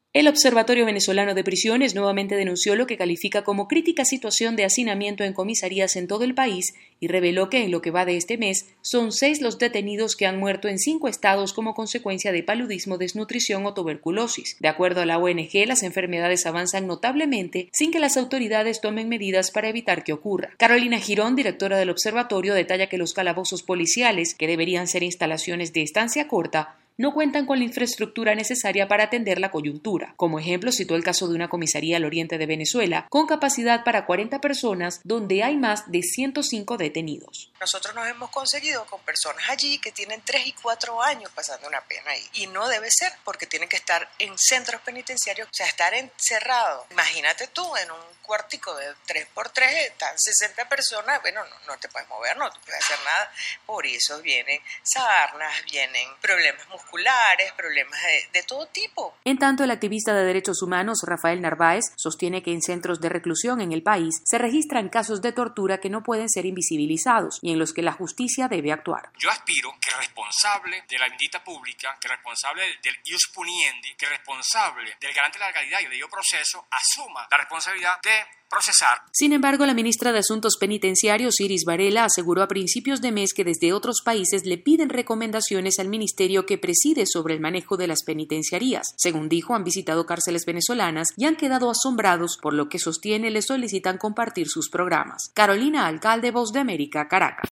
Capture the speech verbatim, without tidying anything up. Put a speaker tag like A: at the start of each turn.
A: El Observatorio Venezolano de Prisiones nuevamente denunció lo que califica como crítica situación de hacinamiento en comisarías en todo el país y reveló que en lo que va de este mes son seis los detenidos que han muerto en cinco estados como consecuencia de paludismo, desnutrición o tuberculosis. De acuerdo a la O N G, las enfermedades avanzan notablemente sin que las autoridades tomen medidas para evitar que ocurra. Carolina Girón, directora del observatorio, detalla que los calabozos policiales, que deberían ser instalaciones de estancia corta, no cuentan con la infraestructura necesaria para atender la coyuntura. Como ejemplo, citó el caso de una comisaría al oriente de Venezuela, con capacidad para cuarenta personas, donde hay más de ciento cinco detenidos.
B: Nosotros nos hemos conseguido con personas allí que tienen tres y cuatro años pasando una pena ahí. Y no debe ser, porque tienen que estar en centros penitenciarios, o sea, estar encerrados. Imagínate tú, en un cuartico de tres por tres, están sesenta personas, bueno, no, no te puedes mover, no te puedes hacer nada. Por eso vienen sarnas, vienen problemas musculares, problemas de, de todo tipo.
A: En tanto, el activista de derechos humanos Rafael Narváez sostiene que en centros de reclusión en el país se registran casos de tortura que no pueden ser invisibilizados y en los que la justicia debe actuar.
C: Yo aspiro que el responsable de la vendita pública, que el responsable del ius puniendi, que el responsable del garante de la legalidad y del debido proceso asuma la responsabilidad de procesar.
A: Sin embargo, la ministra de Asuntos Penitenciarios, Iris Varela, aseguró a principios de mes que desde otros países le piden recomendaciones al ministerio que preside sobre el manejo de las penitenciarías. Según dijo, han visitado cárceles venezolanas y han quedado asombrados, por lo que sostiene le solicitan compartir sus programas. Carolina Alcalde, Voz de América, Caracas.